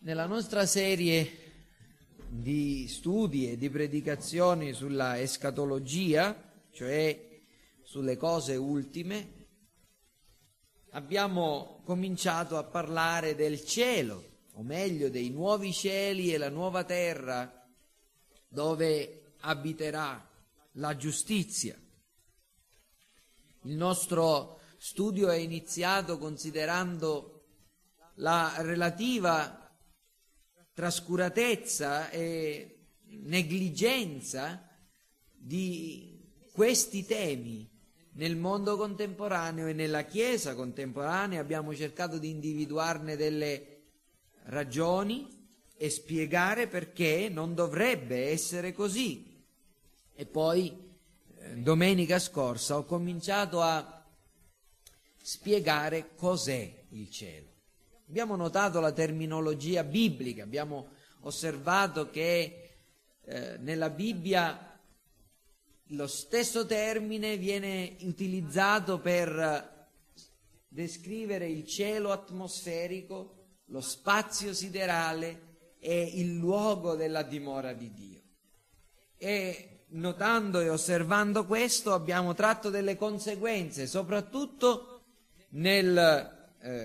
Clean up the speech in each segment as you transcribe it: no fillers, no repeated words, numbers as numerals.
Nella nostra serie di studi e di predicazioni sulla escatologia, cioè sulle cose ultime, abbiamo cominciato a parlare del cielo, o meglio dei nuovi cieli e la nuova terra dove abiterà la giustizia. Il nostro studio è iniziato considerando la relativa trascuratezza e negligenza di questi temi nel mondo contemporaneo e nella Chiesa contemporanea. Abbiamo cercato di individuarne delle ragioni e spiegare perché non dovrebbe essere così. E poi domenica scorsa ho cominciato a spiegare cos'è il cielo. Abbiamo notato la terminologia biblica, abbiamo osservato che nella Bibbia lo stesso termine viene utilizzato per descrivere il cielo atmosferico, lo spazio siderale e il luogo della dimora di Dio. E notando e osservando questo abbiamo tratto delle conseguenze, soprattutto nel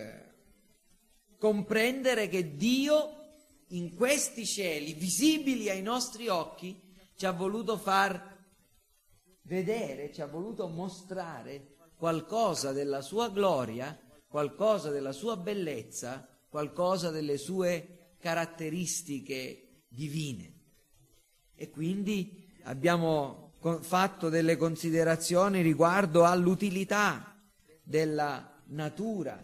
comprendere che Dio in questi cieli visibili ai nostri occhi ci ha voluto far vedere, ci ha voluto mostrare qualcosa della sua gloria, qualcosa della sua bellezza, qualcosa delle sue caratteristiche divine. E quindi abbiamo fatto delle considerazioni riguardo all'utilità della natura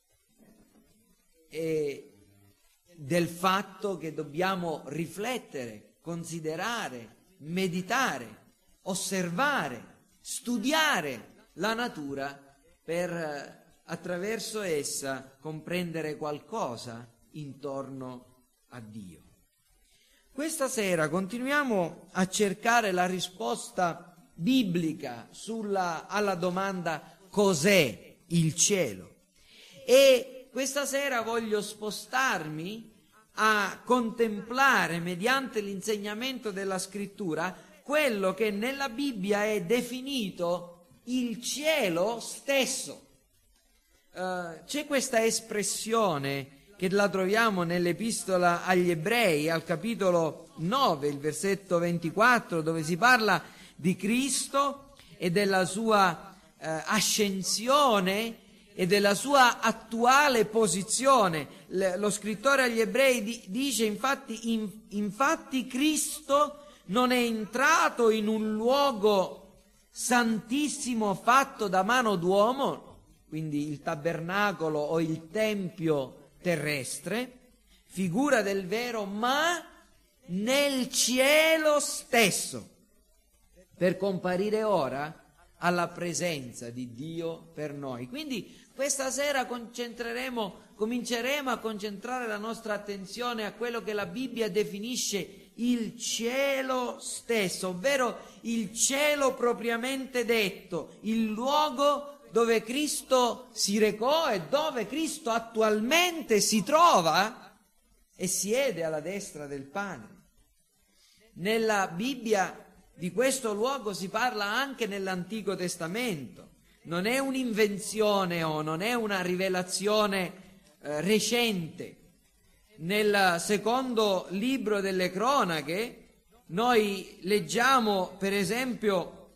e del fatto che dobbiamo riflettere, considerare, meditare, osservare, studiare la natura per attraverso essa comprendere qualcosa intorno a Dio. Questa sera continuiamo a cercare la risposta biblica alla domanda cos'è il cielo, e questa sera voglio spostarmi a contemplare mediante l'insegnamento della Scrittura quello che nella Bibbia è definito il cielo stesso. C'è questa espressione che la troviamo nell'Epistola agli Ebrei, al capitolo 9, il versetto 24, dove si parla di Cristo e della sua ascensione e della sua attuale posizione. Lo scrittore agli Ebrei dice infatti Cristo non è entrato in un luogo santissimo fatto da mano d'uomo, quindi il tabernacolo o il tempio terrestre, figura del vero, ma nel cielo stesso, per comparire ora alla presenza di Dio per noi. Quindi questa sera cominceremo a concentrare la nostra attenzione a quello che la Bibbia definisce il cielo stesso, ovvero il cielo propriamente detto, il luogo dove Cristo si recò e dove Cristo attualmente si trova e siede alla destra del Padre. Nella Bibbia di questo luogo si parla anche nell'Antico Testamento. Non è un'invenzione o non è una rivelazione recente. Nel secondo libro delle Cronache noi leggiamo per esempio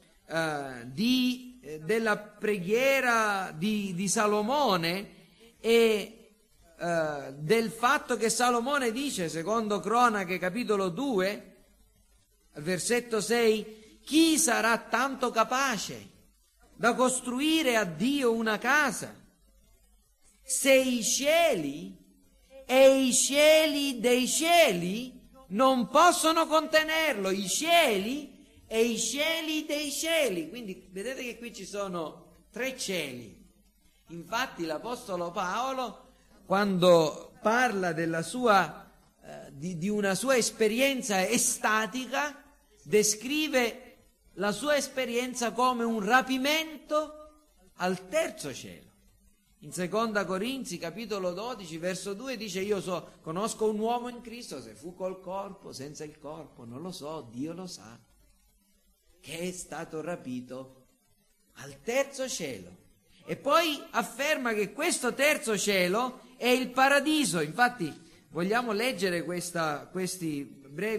della preghiera di Salomone e del fatto che Salomone dice, secondo Cronache capitolo 2, versetto 6, chi sarà tanto capace da costruire a Dio una casa, se i cieli e i cieli dei cieli non possono contenerlo, i cieli e i cieli dei cieli. Quindi vedete che qui ci sono 3 cieli. Infatti l'Apostolo Paolo, quando parla della sua di una sua esperienza estatica, descrive la sua esperienza come un rapimento al terzo cielo. In seconda Corinzi, capitolo 12, verso 2, dice: conosco un uomo in Cristo, se fu col corpo, senza il corpo, non lo so, Dio lo sa, che è stato rapito al terzo cielo. E poi afferma che questo terzo cielo è il paradiso. Infatti vogliamo leggere questi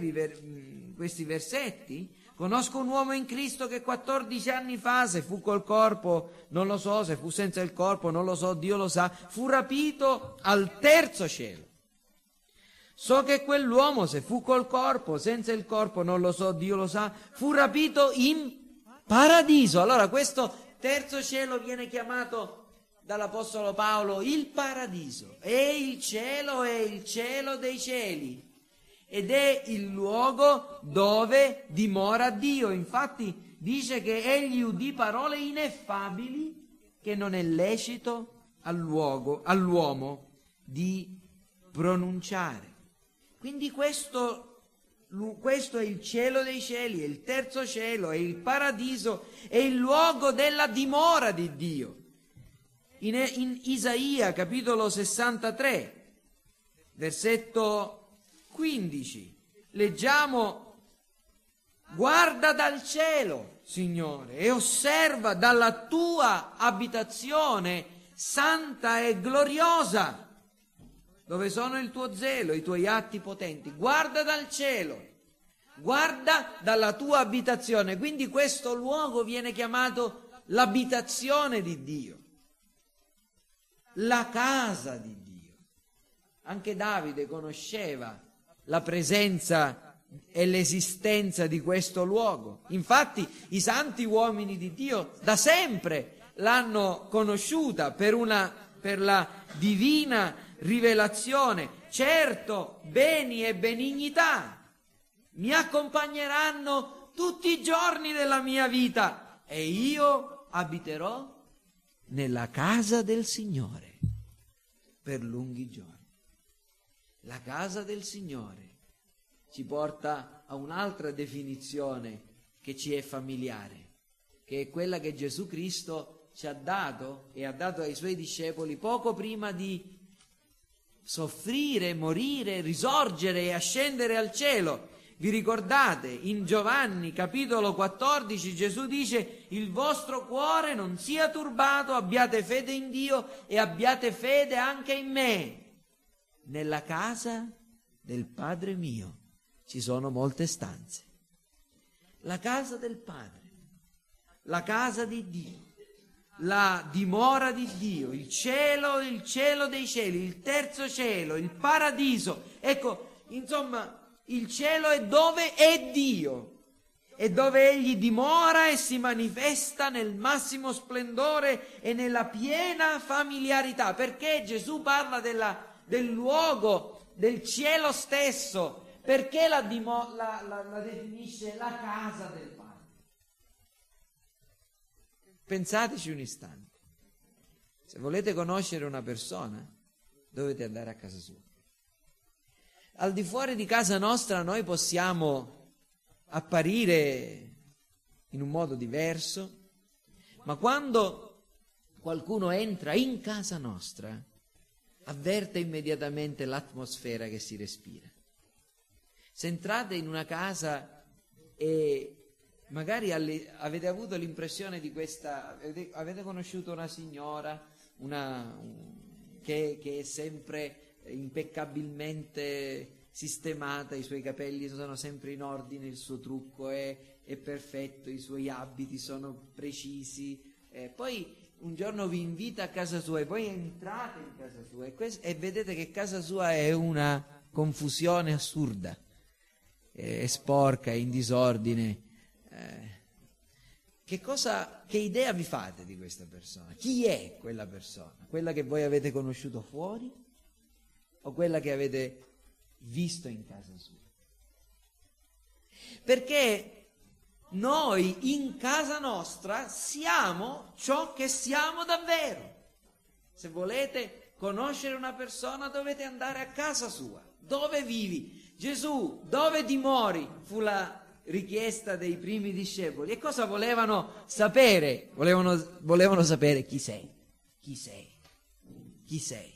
versetti. Conosco un uomo in Cristo che 14 anni fa, se fu col corpo non lo so, se fu senza il corpo non lo so, Dio lo sa, fu rapito al terzo cielo. So che quell'uomo, se fu col corpo, senza il corpo non lo so, Dio lo sa, fu rapito in paradiso. Allora questo terzo cielo viene chiamato dall'Apostolo Paolo il paradiso. E il cielo è il cielo dei cieli. Ed è il luogo dove dimora Dio. Infatti dice che egli udì parole ineffabili che non è lecito all'uomo di pronunciare. Quindi questo è il cielo dei cieli, è il terzo cielo, è il paradiso, è il luogo della dimora di Dio. In Isaia capitolo 63, versetto 15, leggiamo: guarda dal cielo, Signore, e osserva dalla tua abitazione santa e gloriosa, dove sono il tuo zelo, i tuoi atti potenti. Guarda dal cielo, guarda dalla tua abitazione. Quindi questo luogo viene chiamato l'abitazione di Dio, la casa di Dio. Anche Davide conosceva la presenza e l'esistenza di questo luogo. Infatti i santi uomini di Dio da sempre l'hanno conosciuta per la divina rivelazione. Certo, beni e benignità mi accompagneranno tutti i giorni della mia vita e io abiterò nella casa del Signore per lunghi giorni. La casa del Signore ci porta a un'altra definizione che ci è familiare, che è quella che Gesù Cristo ci ha dato e ha dato ai Suoi discepoli poco prima di soffrire, morire, risorgere e ascendere al cielo. Vi ricordate? In Giovanni capitolo 14 Gesù dice: il vostro cuore non sia turbato, abbiate fede in Dio e abbiate fede anche in me. Nella casa del Padre mio ci sono molte stanze. La casa del Padre, la casa di Dio, la dimora di Dio, il cielo dei cieli, il terzo cielo, il paradiso. Ecco, insomma, il cielo è dove è Dio, è dove Egli dimora e si manifesta nel massimo splendore e nella piena familiarità. Perché Gesù parla del luogo, del cielo stesso? Perché la definisce la casa del Padre? Pensateci un istante. Se volete conoscere una persona, dovete andare a casa sua. Al di fuori di casa nostra noi possiamo apparire in un modo diverso, ma quando qualcuno entra in casa nostra, avverte immediatamente l'atmosfera che si respira. Se entrate in una casa e magari avete avuto l'impressione di avete conosciuto una signora che è sempre impeccabilmente sistemata, i suoi capelli sono sempre in ordine, il suo trucco è perfetto, i suoi abiti sono precisi, poi un giorno vi invita a casa sua e poi entrate in casa sua e vedete che casa sua è una confusione assurda, è sporca, è in disordine. Che idea vi fate di questa persona? Chi è quella persona? Quella che voi avete conosciuto fuori o quella che avete visto in casa sua? Perché noi in casa nostra siamo ciò che siamo davvero. Se volete conoscere una persona dovete andare a casa sua. Dove vivi? Gesù, dove dimori? Fu la richiesta dei primi discepoli. E cosa volevano sapere? Volevano sapere chi sei. chi sei.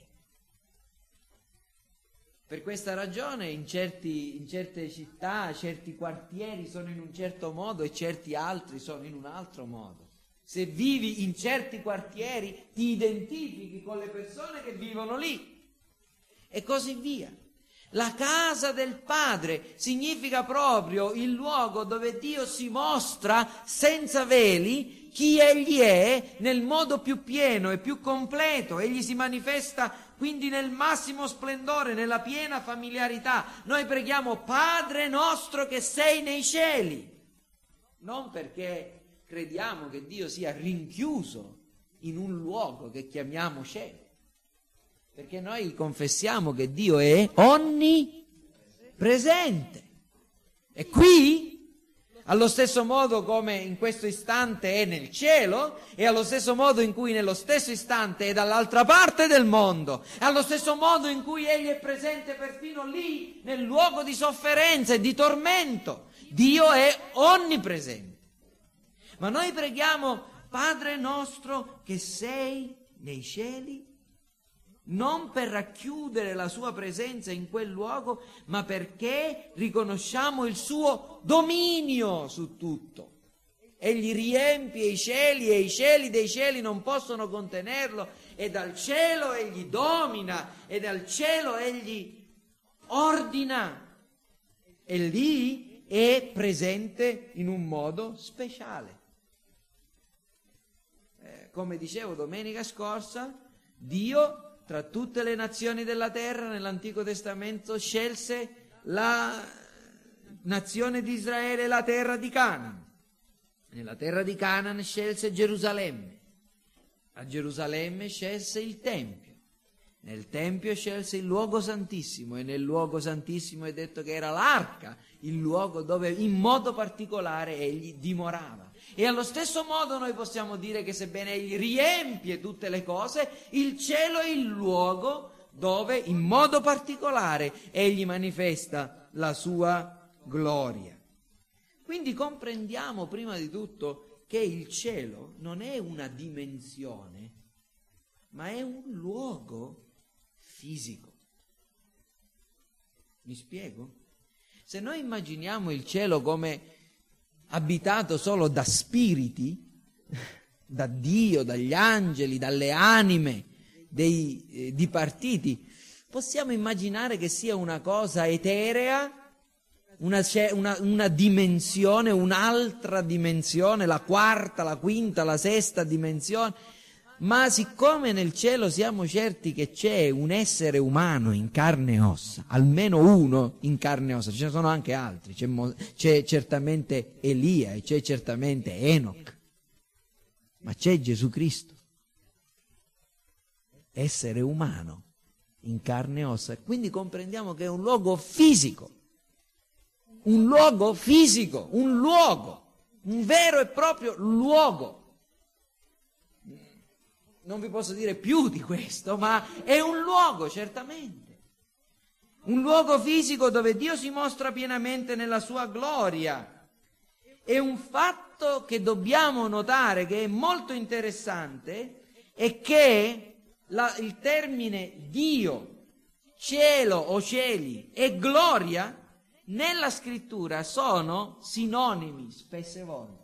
Per questa ragione in certe città, certi quartieri sono in un certo modo e certi altri sono in un altro modo. Se vivi in certi quartieri ti identifichi con le persone che vivono lì e così via. La casa del Padre significa proprio il luogo dove Dio si mostra senza veli chi Egli è nel modo più pieno e più completo. Egli si manifesta quindi nel massimo splendore, nella piena familiarità. Noi preghiamo Padre nostro che sei nei cieli, non perché crediamo che Dio sia rinchiuso in un luogo che chiamiamo cielo, perché noi confessiamo che Dio è onnipresente. E qui, allo stesso modo come in questo istante è nel cielo, e allo stesso modo in cui nello stesso istante è dall'altra parte del mondo, e allo stesso modo in cui Egli è presente perfino lì, nel luogo di sofferenza e di tormento, Dio è onnipresente. Ma noi preghiamo Padre nostro che sei nei cieli, non per racchiudere la sua presenza in quel luogo, ma perché riconosciamo il suo dominio su tutto. Egli riempie i cieli e i cieli dei cieli non possono contenerlo, e dal cielo egli domina e dal cielo egli ordina, e lì è presente in un modo speciale. Come dicevo domenica scorsa, Dio tra tutte le nazioni della terra nell'Antico Testamento scelse la nazione di Israele, la terra di Canaan. Nella terra di Canaan scelse Gerusalemme, a Gerusalemme scelse il Tempio, nel Tempio scelse il luogo santissimo, e nel luogo santissimo è detto che era l'arca, il luogo dove in modo particolare egli dimorava. E allo stesso modo noi possiamo dire che sebbene egli riempie tutte le cose, il cielo è il luogo dove in modo particolare egli manifesta la sua gloria. Quindi comprendiamo prima di tutto che il cielo non è una dimensione, ma è un luogo fisico. Mi spiego? Se noi immaginiamo il cielo come abitato solo da spiriti, da Dio, dagli angeli, dalle anime dei dipartiti, possiamo immaginare che sia una cosa eterea, una dimensione, un'altra dimensione, la quarta, la quinta, la sesta dimensione. Ma siccome nel cielo siamo certi che c'è un essere umano in carne e ossa, almeno uno in carne e ossa, ce ne sono anche altri, c'è certamente Elia e c'è certamente Enoch, ma c'è Gesù Cristo, essere umano in carne e ossa. Quindi comprendiamo che è un luogo fisico, un luogo, un vero e proprio luogo. Non vi posso dire più di questo, ma è un luogo, certamente. Un luogo fisico dove Dio si mostra pienamente nella sua gloria. E un fatto che dobbiamo notare, che è molto interessante, è che il termine Dio, cielo o cieli e gloria nella scrittura sono sinonimi spesse volte.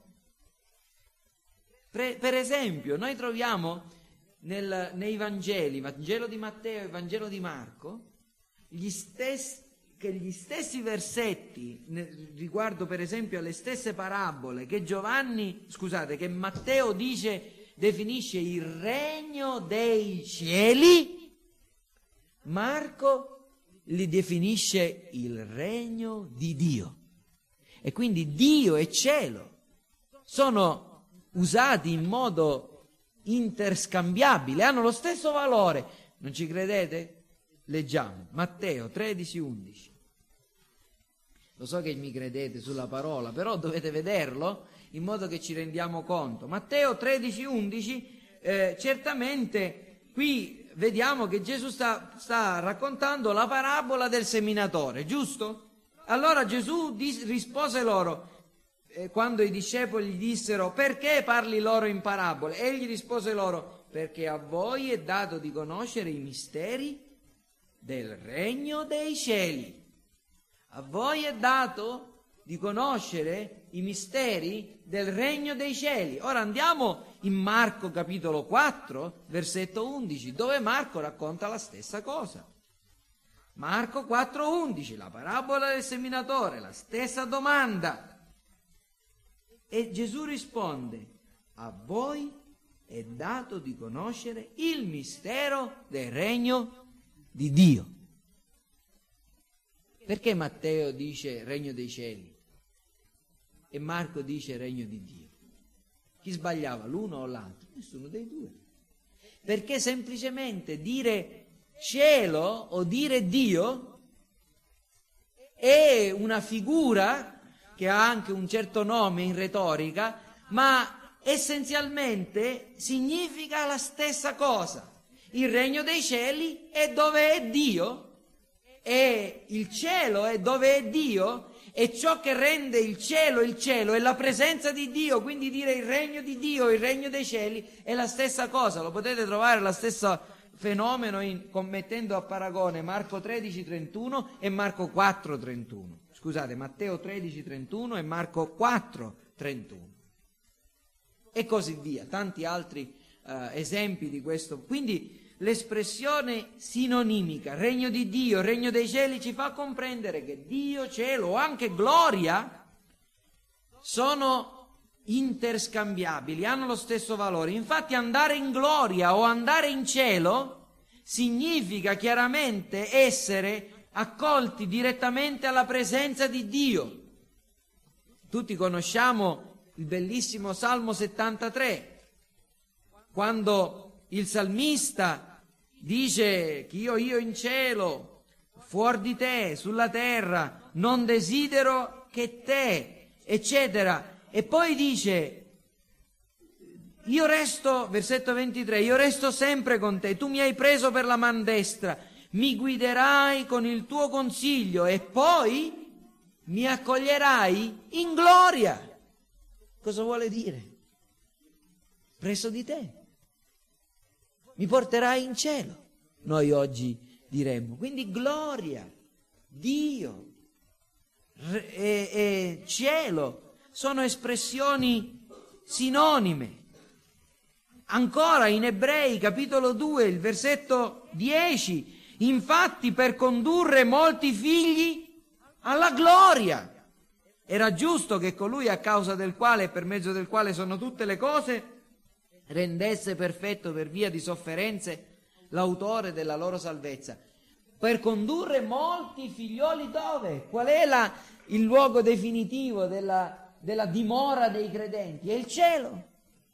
Per esempio, noi troviamo nei Vangeli, Vangelo di Matteo e Vangelo di Marco, gli stessi versetti riguardo per esempio alle stesse parabole che Matteo definisce il regno dei cieli, Marco li definisce il regno di Dio. E quindi Dio e cielo sono usati in modo interscambiabile, hanno lo stesso valore. Non ci credete? Leggiamo Matteo 13:11. Lo so che mi credete sulla parola, però dovete vederlo in modo che ci rendiamo conto. Matteo 13:11, certamente qui vediamo che Gesù sta raccontando la parabola del seminatore, giusto? Allora Gesù rispose loro, quando i discepoli gli dissero: perché parli loro in parabole? Egli rispose loro: perché a voi è dato di conoscere i misteri del regno dei cieli. A voi è dato di conoscere i misteri del regno dei cieli. Ora andiamo in Marco capitolo 4, versetto 11, dove Marco racconta la stessa cosa. Marco 4,11, la parabola del seminatore, la stessa domanda. E Gesù risponde: a voi è dato di conoscere il mistero del regno di Dio. Perché Matteo dice regno dei cieli e Marco dice regno di Dio? Chi sbagliava, l'uno o l'altro? Nessuno dei due. Perché semplicemente dire cielo o dire Dio è una figura che ha anche un certo nome in retorica, ma essenzialmente significa la stessa cosa. Il regno dei cieli è dove è Dio, e il cielo è dove è Dio, e ciò che rende il cielo è la presenza di Dio. Quindi dire il regno di Dio, il regno dei cieli è la stessa cosa. Lo potete trovare lo stesso fenomeno mettendo a paragone Marco 13,31 e Marco 4,31. Scusate, Matteo 13,31 e Marco 4,31. E così via, tanti altri esempi di questo. Quindi l'espressione sinonimica regno di Dio, regno dei cieli ci fa comprendere che Dio, cielo o anche gloria sono interscambiabili, hanno lo stesso valore. Infatti andare in gloria o andare in cielo significa chiaramente essere accolti direttamente alla presenza di Dio. Tutti conosciamo il bellissimo Salmo 73, quando il salmista dice che io in cielo, fuori di te, sulla terra, non desidero che te, eccetera. E poi dice, io resto, versetto 23, io resto sempre con te, tu mi hai preso per la man destra, mi guiderai con il tuo consiglio e poi mi accoglierai in gloria. Cosa vuole dire? Preso di te, mi porterai in cielo, noi oggi diremmo. Quindi gloria, Dio e cielo sono espressioni sinonime. Ancora in Ebrei capitolo 2, il versetto 10, infatti per condurre molti figli alla gloria era giusto che colui a causa del quale e per mezzo del quale sono tutte le cose rendesse perfetto per via di sofferenze l'autore della loro salvezza. Per condurre molti figlioli dove? Qual è il luogo definitivo della dimora dei credenti? È il cielo.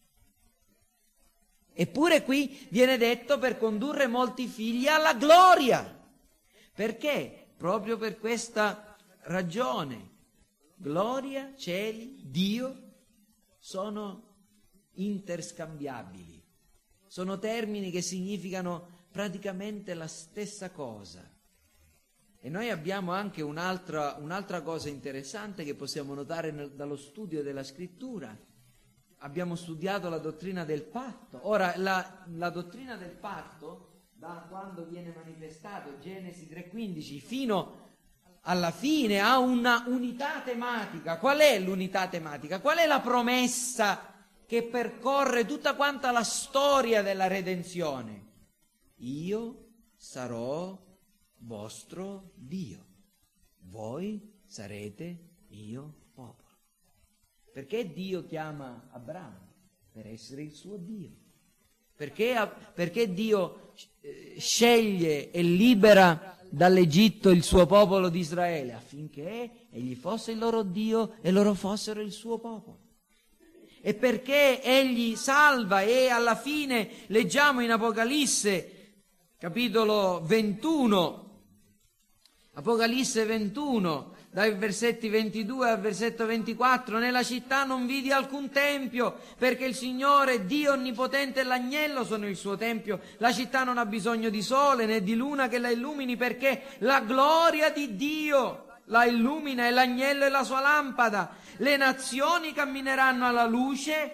Eppure qui viene detto per condurre molti figli alla gloria. Perché? Proprio per questa ragione. Gloria, cieli, Dio sono interscambiabili. Sono termini che significano praticamente la stessa cosa. E noi abbiamo anche un'altra cosa interessante che possiamo notare dallo studio della scrittura. Abbiamo studiato la dottrina del patto. Ora, la dottrina del patto, da quando viene manifestato, Genesi 3,15, fino alla fine, ha una unità tematica. Qual è l'unità tematica? Qual è la promessa che percorre tutta quanta la storia della redenzione? Io sarò vostro Dio, voi sarete mio popolo. Perché Dio chiama Abramo? Per essere il suo Dio. Perché Dio sceglie e libera dall'Egitto il suo popolo di Israele? Affinché egli fosse il loro Dio e loro fossero il suo popolo. E perché egli salva, e alla fine leggiamo in Apocalisse capitolo 21, Apocalisse 21, dai versetti 22 al versetto 24, nella città non vidi alcun tempio, perché il Signore, Dio onnipotente e l'agnello sono il suo tempio. La città non ha bisogno di sole né di luna che la illumini, perché la gloria di Dio la illumina e l'agnello è la sua lampada. Le nazioni cammineranno alla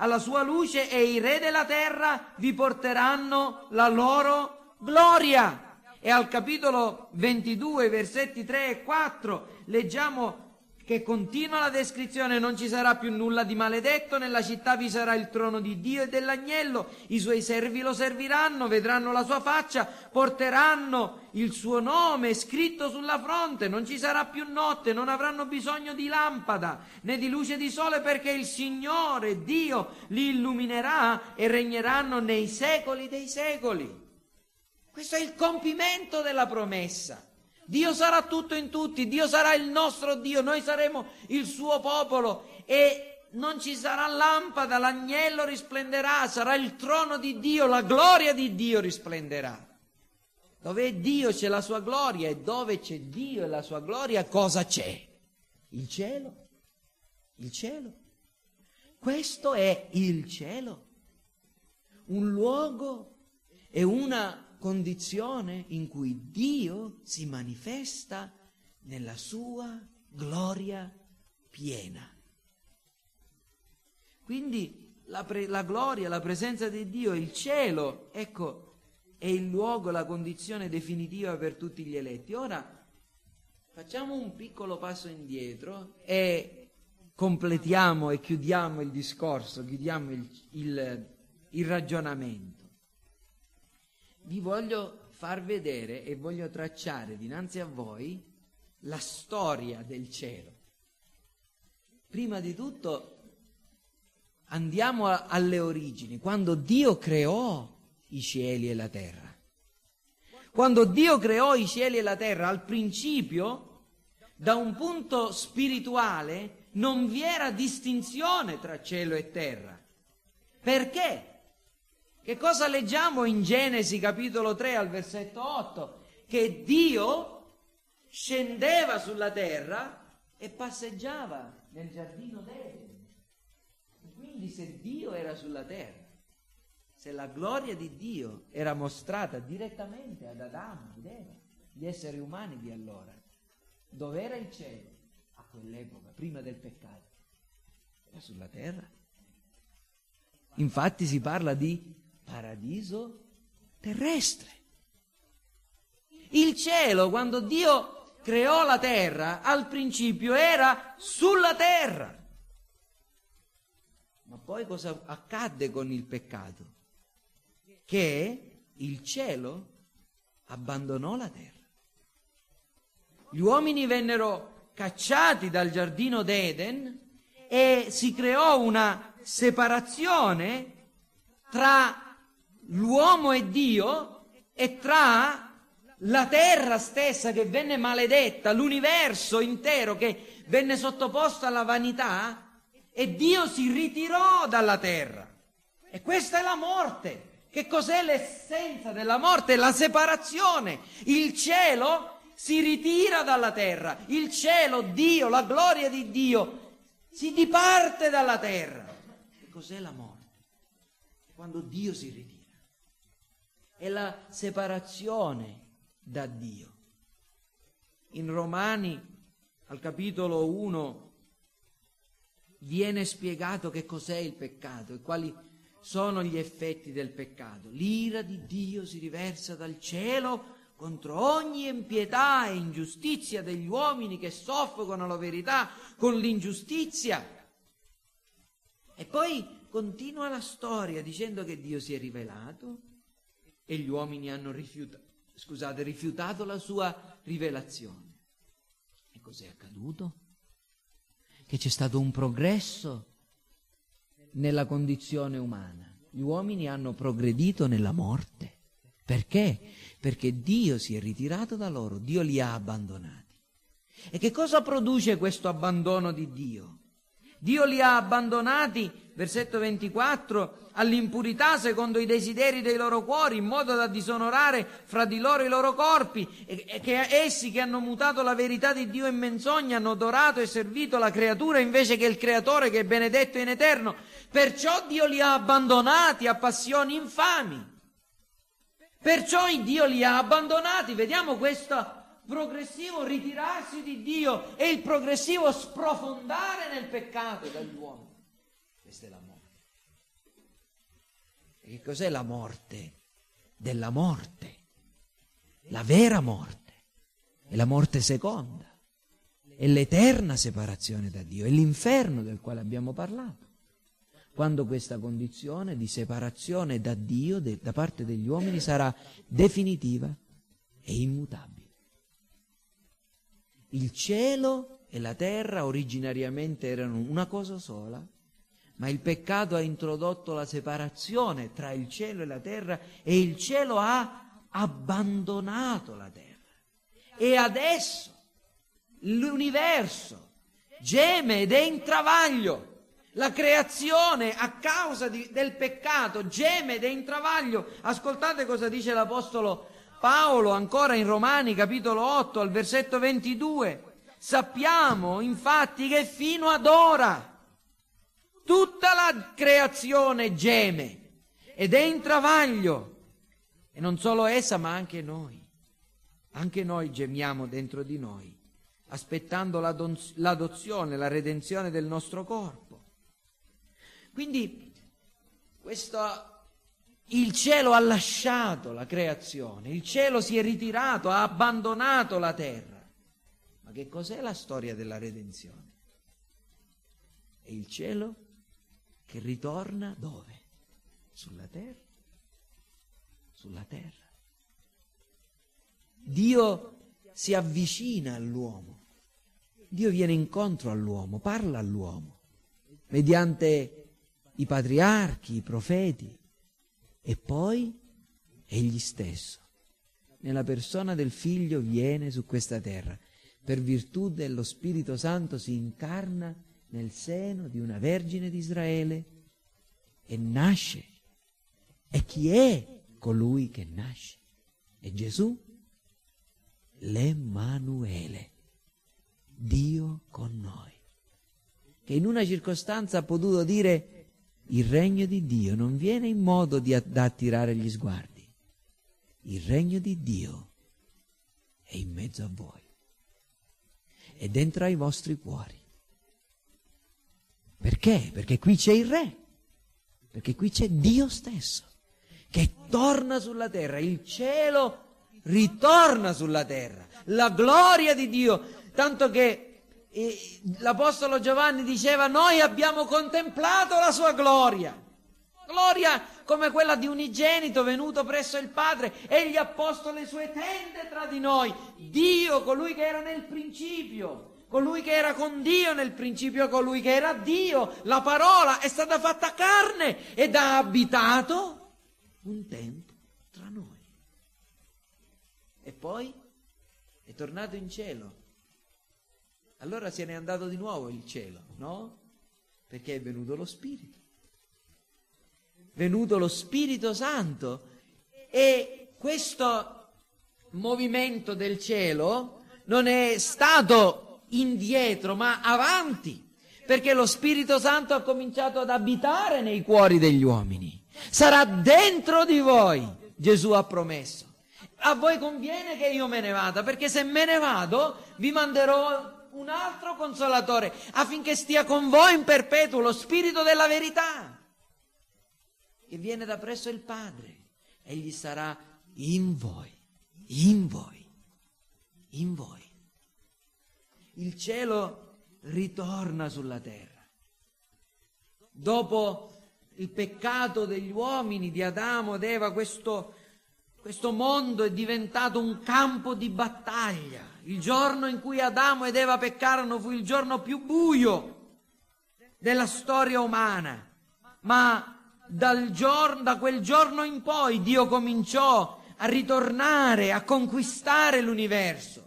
alla sua luce e i re della terra vi porteranno la loro gloria. E al capitolo 22, versetti 3 e 4, leggiamo che continua la descrizione: non ci sarà più nulla di maledetto, nella città vi sarà il trono di Dio e dell'agnello, i suoi servi lo serviranno, vedranno la sua faccia, porteranno il suo nome scritto sulla fronte, non ci sarà più notte, non avranno bisogno di lampada né di luce di sole, perché il Signore Dio li illuminerà e regneranno nei secoli dei secoli. Questo è il compimento della promessa. Dio sarà tutto in tutti, Dio sarà il nostro Dio, noi saremo il suo popolo e non ci sarà lampada, l'agnello risplenderà, sarà il trono di Dio, la gloria di Dio risplenderà. Dove è Dio c'è la sua gloria, e dove c'è Dio e la sua gloria cosa c'è? Il cielo. Il cielo. Questo è il cielo. Un luogo e una condizione in cui Dio si manifesta nella sua gloria piena. Quindi la gloria, la presenza di Dio, il cielo, ecco, è il luogo, la condizione definitiva per tutti gli eletti. Ora facciamo un piccolo passo indietro e completiamo e chiudiamo il discorso, chiudiamo il ragionamento. Vi voglio far vedere e voglio tracciare dinanzi a voi la storia del cielo. Prima di tutto andiamo alle origini, quando Dio creò i cieli e la terra. Quando Dio creò i cieli e la terra, al principio, da un punto spirituale, non vi era distinzione tra cielo e terra. Perché? Che cosa leggiamo in Genesi capitolo 3 al versetto 8? Che Dio scendeva sulla terra e passeggiava nel giardino d'Eden. Quindi se Dio era sulla terra, se la gloria di Dio era mostrata direttamente ad Adamo ed Eva, gli esseri umani di allora, dove era il cielo a quell'epoca, prima del peccato? Era sulla terra. Infatti si parla di paradiso terrestre. Il cielo, quando Dio creò la terra, al principio era sulla terra. Ma poi cosa accadde con il peccato? Che il cielo abbandonò la terra. Gli uomini vennero cacciati dal giardino d'Eden e si creò una separazione tra l'uomo e Dio e tra la terra stessa che venne maledetta, l'universo intero che venne sottoposto alla vanità, e Dio si ritirò dalla terra. E questa è la morte. Che cos'è l'essenza della morte? La separazione. Il cielo si ritira dalla terra. Il cielo, Dio, la gloria di Dio, si diparte dalla terra. Che cos'è la morte? Quando Dio si ritira. È la separazione da Dio. In Romani, al capitolo 1, viene spiegato che cos'è il peccato e quali sono gli effetti del peccato. L'ira di Dio si riversa dal cielo contro ogni impietà e ingiustizia degli uomini che soffocano la verità con l'ingiustizia. E poi continua la storia dicendo che Dio si è rivelato e gli uomini hanno rifiutato la sua rivelazione. E cos'è accaduto? Che c'è stato un progresso nella condizione umana. Gli uomini hanno progredito nella morte. Perché? Perché Dio si è ritirato da loro, Dio li ha abbandonati. E che cosa produce questo abbandono di Dio? Dio li ha abbandonati, versetto 24, all'impurità secondo i desideri dei loro cuori, in modo da disonorare fra di loro i loro corpi, e che essi che hanno mutato la verità di Dio in menzogna hanno adorato e servito la creatura invece che il Creatore, che è benedetto in eterno. Perciò Dio li ha abbandonati a passioni infami. Perciò Dio li ha abbandonati. Vediamo questo progressivo ritirarsi di Dio e il progressivo sprofondare nel peccato dagli uomini. Questa è la morte. Che cos'è la morte? Della morte. La vera morte. È la morte seconda. È l'eterna separazione da Dio. È l'inferno del quale abbiamo parlato. Quando questa condizione di separazione da Dio, da parte degli uomini, sarà definitiva e immutabile. Il cielo e la terra originariamente erano una cosa sola, ma il peccato ha introdotto la separazione tra il cielo e la terra e il cielo ha abbandonato la terra. E adesso l'universo geme ed è in travaglio. La creazione a causa del peccato geme ed è in travaglio. Ascoltate cosa dice l'Apostolo Paolo ancora in Romani capitolo 8 al versetto 22. Sappiamo infatti che fino ad ora tutta la creazione geme ed è in travaglio, e non solo essa ma anche noi. Anche noi gemiamo dentro di noi, aspettando l'adozione, la redenzione del nostro corpo. Quindi il cielo ha lasciato la creazione, il cielo si è ritirato, ha abbandonato la terra. Ma che cos'è la storia della redenzione? È il cielo che ritorna dove? Sulla terra. Sulla terra. Dio si avvicina all'uomo. Dio viene incontro all'uomo, parla all'uomo, mediante i patriarchi, i profeti, e poi egli stesso, nella persona del Figlio, viene su questa terra. Per virtù dello Spirito Santo si incarna nel seno di una vergine di Israele e nasce. E chi è colui che nasce? È Gesù, l'Emmanuele, Dio con noi, che in una circostanza ha potuto dire: il regno di Dio non viene in modo da attirare gli sguardi. Il regno di Dio è in mezzo a voi, è dentro ai vostri cuori. Perché? Perché qui c'è il Re, perché qui c'è Dio stesso che torna sulla terra, il cielo ritorna sulla terra, la gloria di Dio, tanto che l'Apostolo Giovanni diceva: noi abbiamo contemplato la sua gloria come quella di unigenito venuto presso il Padre, egli ha posto le sue tende tra di noi. Dio, colui che era nel principio, colui che era con Dio nel principio, colui che era Dio, la parola è stata fatta carne ed ha abitato un tempo tra noi. E poi è tornato in cielo. Allora se n'è andato di nuovo il cielo, no? Perché è venuto lo Spirito. Venuto lo Spirito Santo, e questo movimento del cielo non è stato indietro ma avanti, perché lo Spirito Santo ha cominciato ad abitare nei cuori degli uomini. Sarà dentro di voi, Gesù ha promesso. A voi conviene che io me ne vada, perché se me ne vado vi manderò un altro consolatore affinché stia con voi in perpetuo, lo Spirito della verità, che viene da presso il Padre. Egli sarà in voi, in voi, in voi. Il cielo ritorna sulla terra. Dopo il peccato degli uomini, di Adamo ed Eva, questo mondo è diventato un campo di battaglia. Il giorno in cui Adamo ed Eva peccarono fu il giorno più buio della storia umana, ma da quel giorno in poi Dio cominciò a ritornare, a conquistare l'universo.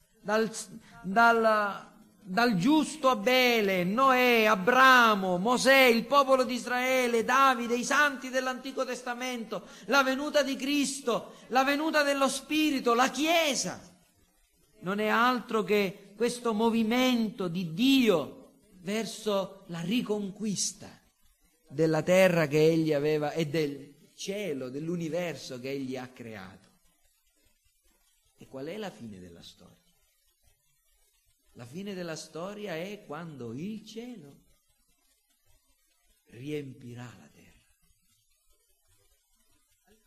Dal giusto Abele, Noè, Abramo, Mosè, il popolo di Israele, Davide, i santi dell'Antico Testamento, la venuta di Cristo, la venuta dello Spirito, la Chiesa. Non è altro che questo movimento di Dio verso la riconquista della terra che egli aveva e del cielo, dell'universo che egli ha creato. E qual è la fine della storia? La fine della storia è quando il cielo riempirà la terra.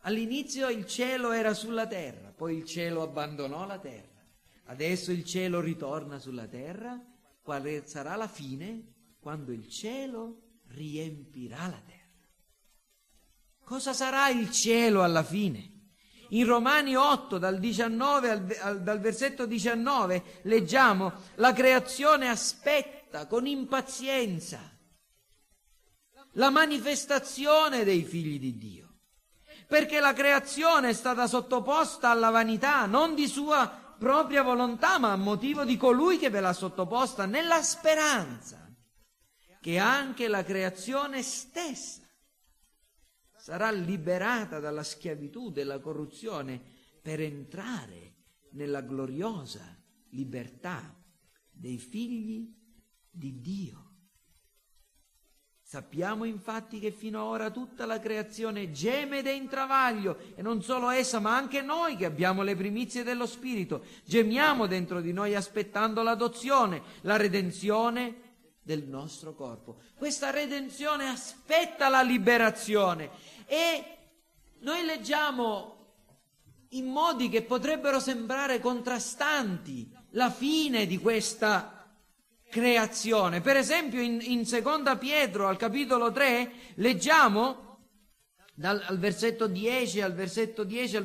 All'inizio il cielo era sulla terra, poi il cielo abbandonò la terra. Adesso il cielo ritorna sulla terra. Quale sarà la fine? Quando il cielo riempirà la terra. Cosa sarà il cielo alla fine? In Romani 8, dal versetto 19, leggiamo: la creazione aspetta con impazienza la manifestazione dei figli di Dio, perché la creazione è stata sottoposta alla vanità, non di sua propria volontà, ma a motivo di colui che ve l'ha sottoposta, nella speranza che anche la creazione stessa sarà liberata dalla schiavitù della corruzione per entrare nella gloriosa libertà dei figli di Dio. Sappiamo infatti che fino ad ora tutta la creazione geme ed è in travaglio, e non solo essa, ma anche noi che abbiamo le primizie dello Spirito, gemiamo dentro di noi aspettando l'adozione, la redenzione del nostro corpo. Questa redenzione aspetta la liberazione, e noi leggiamo in modi che potrebbero sembrare contrastanti la fine di questa creazione. Per esempio in Seconda Pietro al capitolo 3 leggiamo dal versetto 10 al versetto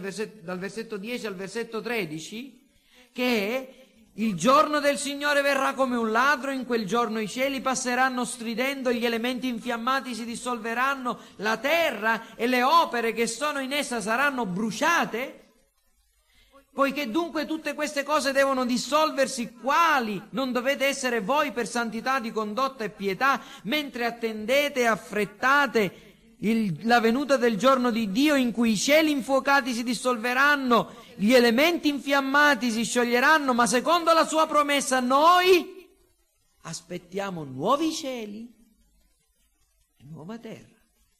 13 che il giorno del Signore verrà come un ladro. In quel giorno i cieli passeranno stridendo, gli elementi infiammati si dissolveranno, la terra e le opere che sono in essa saranno bruciate. Poiché dunque tutte queste cose devono dissolversi, quali non dovete essere voi per santità di condotta e pietà, mentre attendete e affrettate la venuta del giorno di Dio, in cui i cieli infuocati si dissolveranno, gli elementi infiammati si scioglieranno, ma secondo la sua promessa noi aspettiamo nuovi cieli e nuova terra,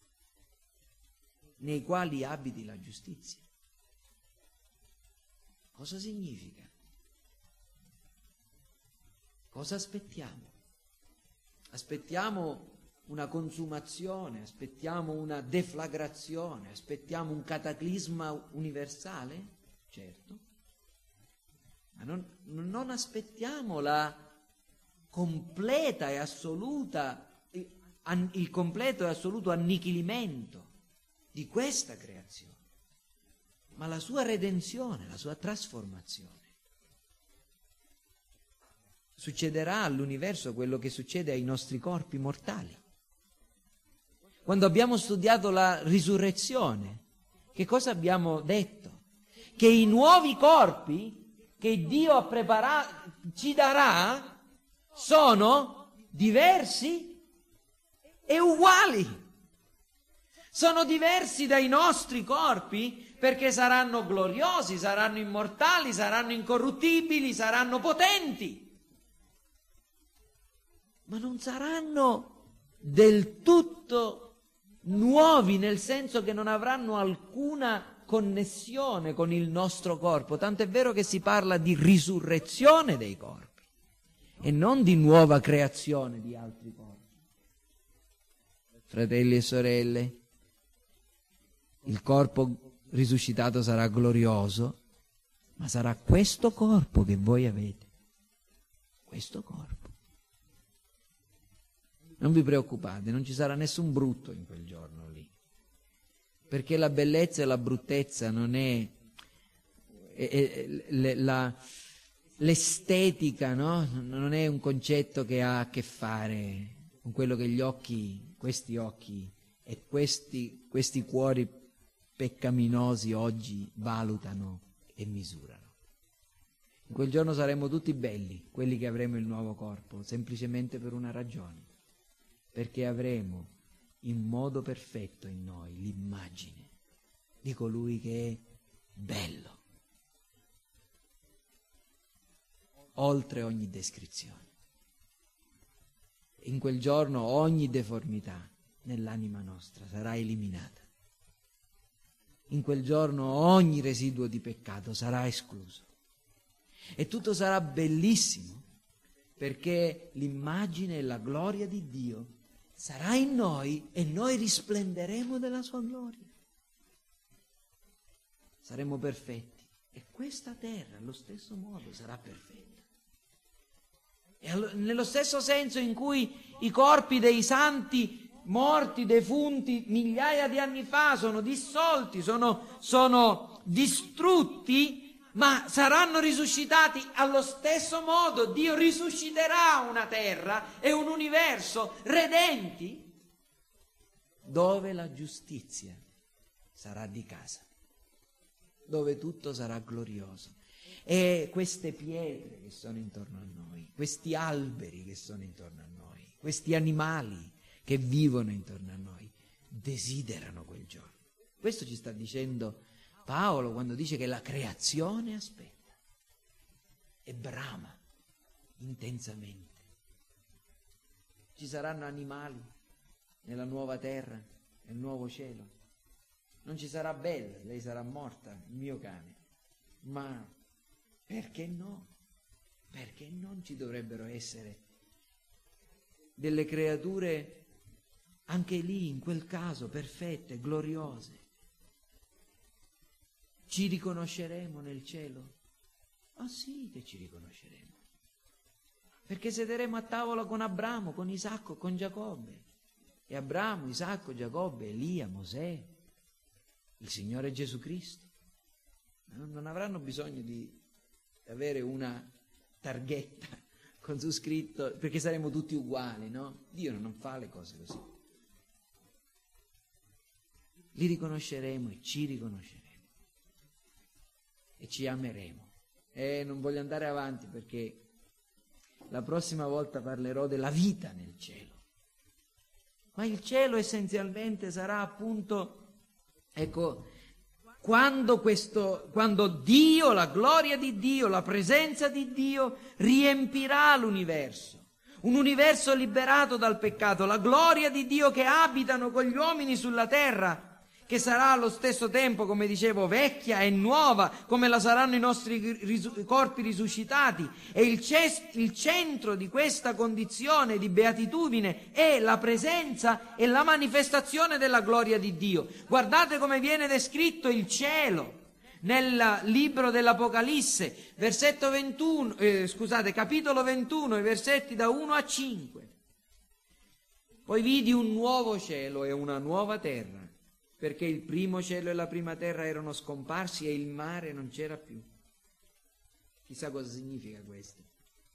nei quali abiti la giustizia. Cosa significa? Cosa aspettiamo? Aspettiamo una consumazione, aspettiamo una deflagrazione, aspettiamo un cataclisma universale? Certo. Ma non aspettiamo la completa e assoluta, il completo e assoluto annichilimento di questa creazione, ma la sua redenzione, la sua trasformazione. Succederà all'universo quello che succede ai nostri corpi mortali. Quando abbiamo studiato la risurrezione, che cosa abbiamo detto? Che i nuovi corpi che Dio ha preparato, ci darà, sono diversi e uguali. Sono diversi dai nostri corpi perché saranno gloriosi, saranno immortali, saranno incorruttibili, saranno potenti. Ma non saranno del tutto nuovi, nel senso che non avranno alcuna connessione con il nostro corpo. Tant'è vero che si parla di risurrezione dei corpi e non di nuova creazione di altri corpi. Fratelli e sorelle, il corpo risuscitato sarà glorioso, ma sarà questo corpo che voi avete, questo corpo. Non vi preoccupate, non ci sarà nessun brutto in quel giorno lì, perché la bellezza e la bruttezza non è l'estetica, no? Non è un concetto che ha a che fare con quello che questi occhi e questi cuori peccaminosi oggi valutano e misurano. In quel giorno saremo tutti belli, quelli che avremo il nuovo corpo, semplicemente per una ragione. Perché avremo in modo perfetto in noi l'immagine di colui che è bello, oltre ogni descrizione. In quel giorno ogni deformità nell'anima nostra sarà eliminata. In quel giorno ogni residuo di peccato sarà escluso. E tutto sarà bellissimo, perché l'immagine e la gloria di Dio sarà in noi e noi risplenderemo della sua gloria. saremo perfetti. E questa terra allo stesso modo sarà perfetta. E nello stesso senso in cui i corpi dei santi morti, defunti migliaia di anni fa sono dissolti, sono distrutti, ma saranno risuscitati allo stesso modo. Dio risusciterà una terra e un universo redenti, dove la giustizia sarà di casa, dove tutto sarà glorioso. E queste pietre che sono intorno a noi, questi alberi che sono intorno a noi, questi animali che vivono intorno a noi, desiderano quel giorno. Questo ci sta dicendo Paolo quando dice che la creazione aspetta e brama intensamente. Ci saranno animali nella nuova terra, nel nuovo cielo. Non ci sarà Bella, lei sarà morta, il mio cane. Ma perché no? Perché non ci dovrebbero essere delle creature anche lì, in quel caso, perfette, gloriose? Ci riconosceremo nel cielo? Ah sì che ci riconosceremo, perché sederemo a tavola con Abramo, con Isacco, con Giacobbe. E Abramo, Isacco, Giacobbe, Elia, Mosè, il Signore Gesù Cristo non avranno bisogno di avere una targhetta con su scritto, perché saremo tutti uguali, no? Dio non fa le cose così. Li riconosceremo e ci riconosceremo e ci ameremo. E non voglio andare avanti perché la prossima volta parlerò della vita nel cielo. Ma il cielo essenzialmente sarà appunto, ecco, quando Dio, la gloria di Dio, la presenza di Dio riempirà l'universo, un universo liberato dal peccato, la gloria di Dio che abitano con gli uomini sulla terra, che sarà allo stesso tempo, come dicevo, vecchia e nuova, come la saranno i nostri corpi risuscitati. E il centro di questa condizione di beatitudine è la presenza e la manifestazione della gloria di Dio. Guardate come viene descritto il cielo nel libro dell'Apocalisse, capitolo 21, i versetti da 1 a 5. Poi vidi un nuovo cielo e una nuova terra, perché il primo cielo e la prima terra erano scomparsi e il mare non c'era più. Chissà cosa significa questo.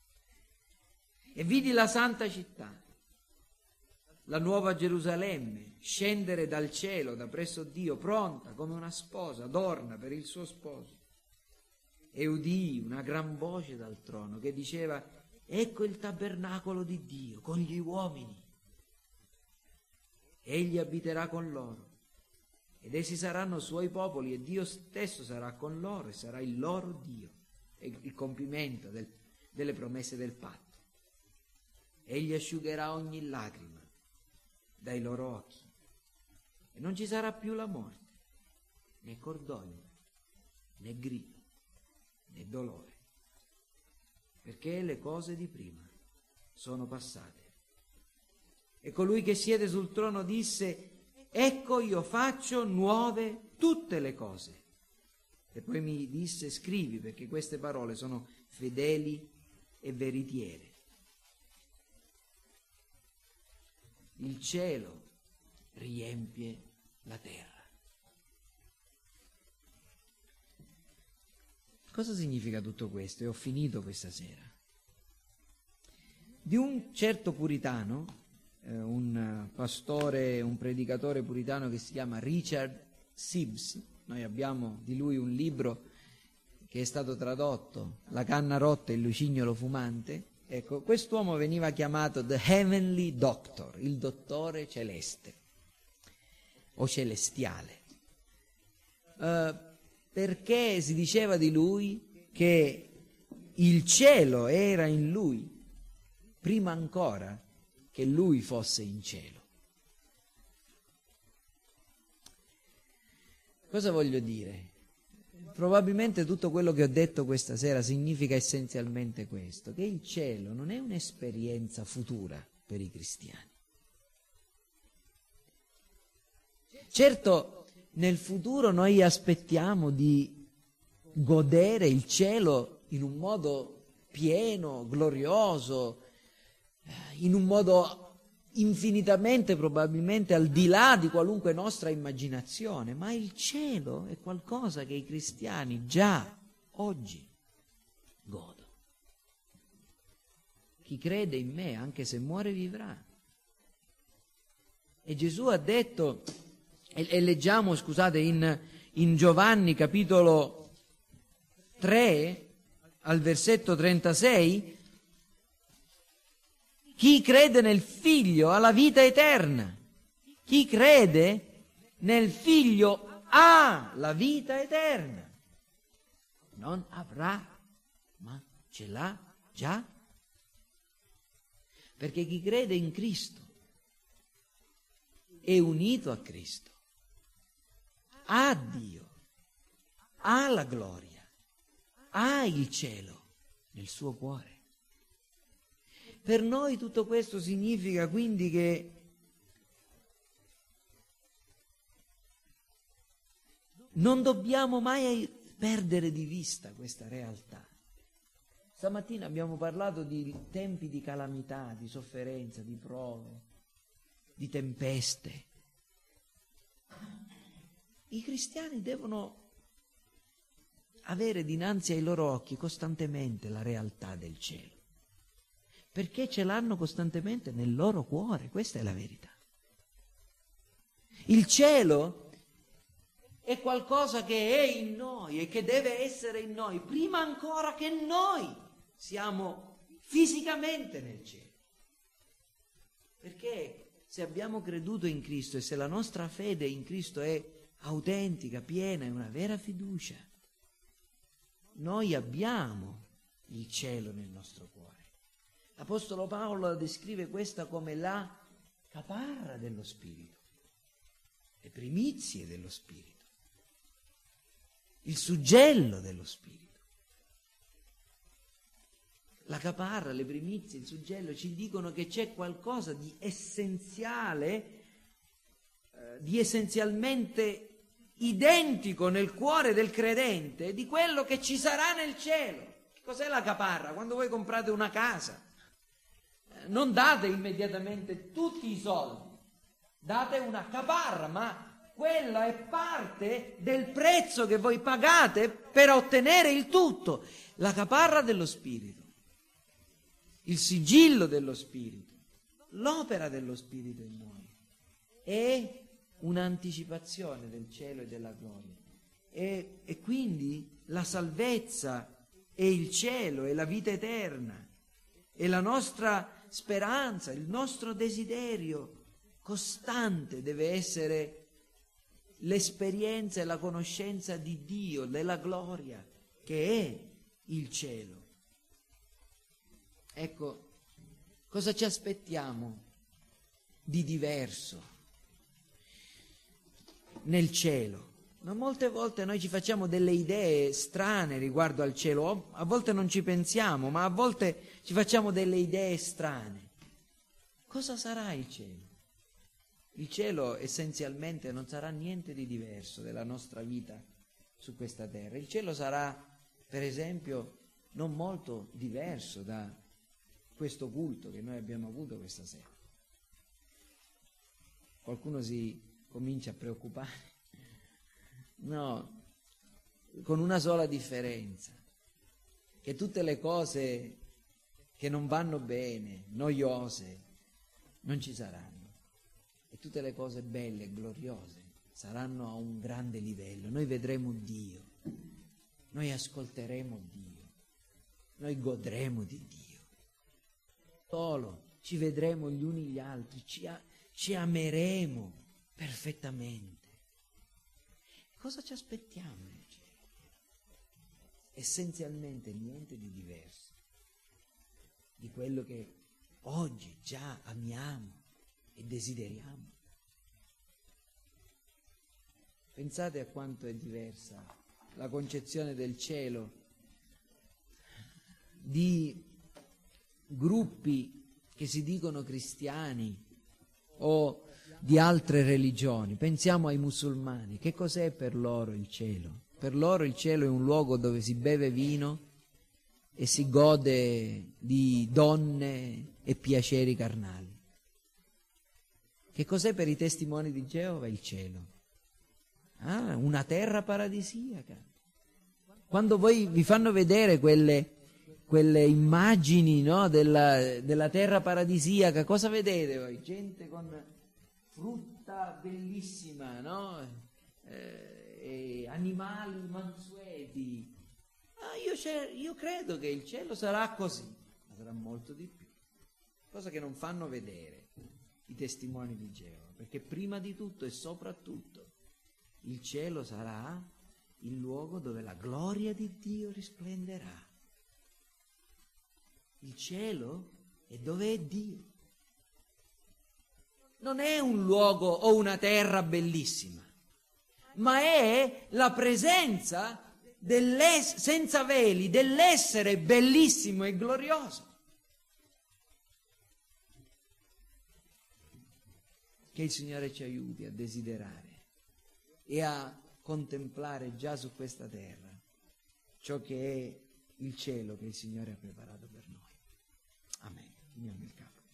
E vidi la santa città, la nuova Gerusalemme, scendere dal cielo, da presso Dio, pronta come una sposa, adorna per il suo sposo. E udii una gran voce dal trono che diceva: ecco il tabernacolo di Dio con gli uomini. Egli abiterà con loro. Ed essi saranno suoi popoli e Dio stesso sarà con loro e sarà il loro Dio. È il compimento delle promesse del patto. Egli asciugherà ogni lacrima dai loro occhi e non ci sarà più la morte, né cordoglio, né grido, né dolore, perché le cose di prima sono passate. E colui che siede sul trono disse: ecco io faccio nuove tutte le cose. E poi mi disse: scrivi, perché queste parole sono fedeli e veritiere. Il cielo riempie la terra. Cosa significa tutto questo? E ho finito questa sera. Di un certo puritano, un pastore, un predicatore puritano che si chiama Richard Sibbes. Noi abbiamo di lui un libro che è stato tradotto, La canna rotta e il lucignolo fumante. Ecco, quest'uomo veniva chiamato The Heavenly Doctor, il dottore celeste o celestiale, perché si diceva di lui che il cielo era in lui prima ancora che lui fosse in cielo. Cosa voglio dire? Probabilmente tutto quello che ho detto questa sera significa essenzialmente questo, che il cielo non è un'esperienza futura per i cristiani. Certo, nel futuro noi aspettiamo di godere il cielo in un modo pieno, glorioso, in un modo infinitamente probabilmente al di là di qualunque nostra immaginazione, ma il cielo è qualcosa che i cristiani già oggi godono. Chi crede in me, anche se muore, vivrà. E Gesù ha detto, e leggiamo, scusate, in Giovanni capitolo 3, al versetto 36, chi crede nel Figlio ha la vita eterna. Chi crede nel Figlio ha la vita eterna. Non avrà, ma ce l'ha già. Perché chi crede in Cristo è unito a Cristo, ha Dio, ha la gloria, ha il cielo nel suo cuore. Per noi tutto questo significa quindi che non dobbiamo mai perdere di vista questa realtà. Stamattina abbiamo parlato di tempi di calamità, di sofferenza, di prove, di tempeste. I cristiani devono avere dinanzi ai loro occhi costantemente la realtà del cielo, perché ce l'hanno costantemente nel loro cuore, questa è la verità. Il cielo è qualcosa che è in noi e che deve essere in noi, prima ancora che noi siamo fisicamente nel cielo. Perché se abbiamo creduto in Cristo e se la nostra fede in Cristo è autentica, piena, è una vera fiducia, noi abbiamo il cielo nel nostro cuore. L'Apostolo Paolo descrive questa come la caparra dello Spirito, le primizie dello Spirito, il suggello dello Spirito. La caparra, le primizie, il suggello ci dicono che c'è qualcosa di essenziale, di essenzialmente identico nel cuore del credente di quello che ci sarà nel cielo. Che cos'è la caparra? Quando voi comprate una casa, non date immediatamente tutti i soldi, date una caparra, ma quella è parte del prezzo che voi pagate per ottenere il tutto. La caparra dello Spirito, il sigillo dello Spirito, l'opera dello Spirito in noi è un'anticipazione del cielo e della gloria. E quindi la salvezza e il cielo e la vita eterna e la nostra speranza, il nostro desiderio costante deve essere l'esperienza e la conoscenza di Dio, della gloria che è il cielo. Ecco, cosa ci aspettiamo di diverso nel cielo? Ma molte volte noi ci facciamo delle idee strane riguardo al cielo, a volte non ci pensiamo, ma a volte ci facciamo delle idee strane. Cosa sarà il cielo? Il cielo essenzialmente non sarà niente di diverso della nostra vita su questa terra. Il cielo sarà, per esempio, non molto diverso da questo culto che noi abbiamo avuto questa sera. Qualcuno si comincia a preoccupare. No, con una sola differenza, che tutte le cose che non vanno bene, noiose, non ci saranno, e tutte le cose belle e gloriose saranno a un grande livello. Noi vedremo Dio, noi ascolteremo Dio, noi godremo di Dio. Solo ci vedremo gli uni gli altri, ci ameremo perfettamente. Cosa ci aspettiamo nel cielo? Essenzialmente niente di diverso di quello che oggi già amiamo e desideriamo. Pensate a quanto è diversa la concezione del cielo di gruppi che si dicono cristiani o di altre religioni. Pensiamo ai musulmani. Che cos'è per loro il cielo? Per loro il cielo è un luogo dove si beve vino e si gode di donne e piaceri carnali. Che cos'è per i testimoni di Geova il cielo? Una terra paradisiaca. Quando voi vi fanno vedere quelle immagini, no, della terra paradisiaca, cosa vedete voi? Gente con frutta bellissima, no? E animali mansueti. Io credo che il cielo sarà così, ma sarà molto di più. Cosa che non fanno vedere i testimoni di Geova, perché prima di tutto e soprattutto il cielo sarà il luogo dove la gloria di Dio risplenderà. Il cielo è dove è Dio. Non è un luogo o una terra bellissima, ma è la presenza senza veli dell'essere bellissimo e glorioso. Che il Signore ci aiuti a desiderare e a contemplare già su questa terra ciò che è il cielo che il Signore ha preparato per noi. Amen. Chiniamo il capo.